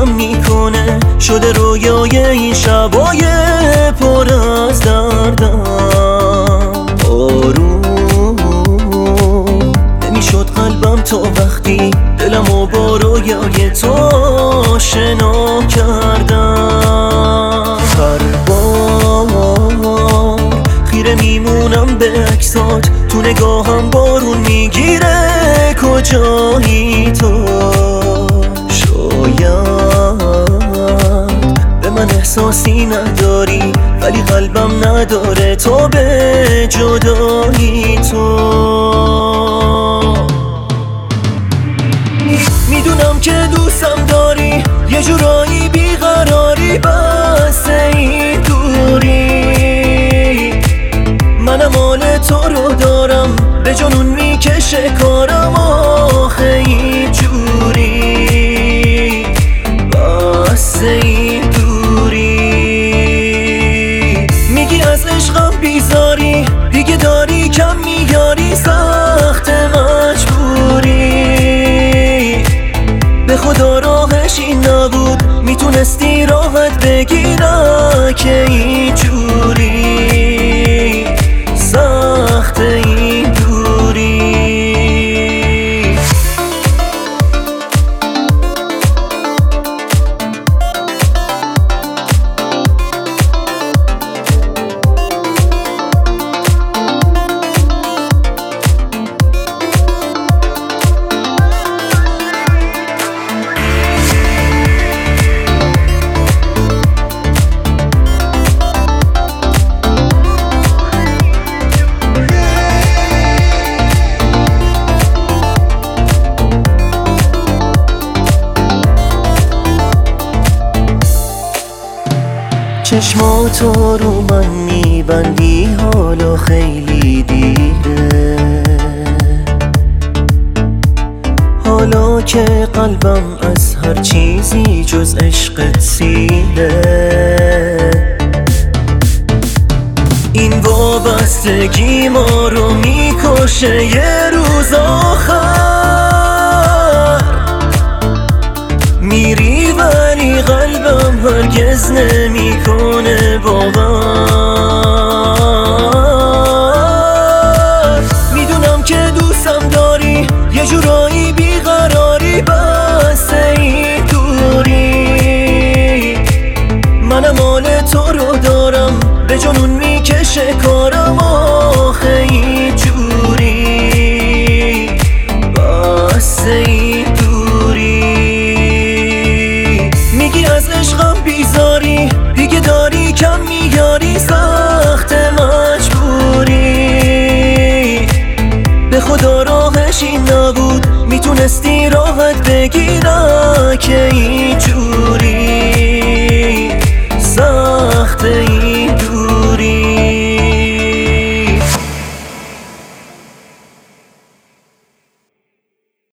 دیوونم میکنه، شده رویای این شبای پر از دردم. آروم نمیشد قلبم تا وقتی دلمو با رویای تو آشنا کردم. هر بار خیره میمونم به عکسات، تو نگاهم بارون میگیره کجایی تو. شاید به من احساسی نداری، ولی قلبم نداره تو به جدایی تو. میدونم که دوستم داری، یه جورایی بیقراری، بس این دوری. منم حال تو رو دارم، به جنون میکشه کارم آخه این جوری، بس این دوری. میگی از عشقم بیزاری، دیگه داری کم میاری، سخت مجبوری. به خدا راهش این نبود، میتونستی راحت بگی نه که این جوری، سخت این دوری. چشماتو رو من میبندی، حالا خیلی دیره. حالا که قلبم از هر چیزی جز عشقت سیره. این وابستگی ما رو میکشه یه روز آخر. میری ولی قلبم هرگز نمیکنه باور. میدونم که دوستم داری، یه جورایی بیقراری، بس این دوری. منم حال تو رو دارم، به جنون میکشه کارم آخه این جوری، بس این دوری. میگی از عشقم بیزاری، دیگه داری کم میاری، سخت مجبوری. به خدا راهش این نبود، میتونستی راحت بگی نه که این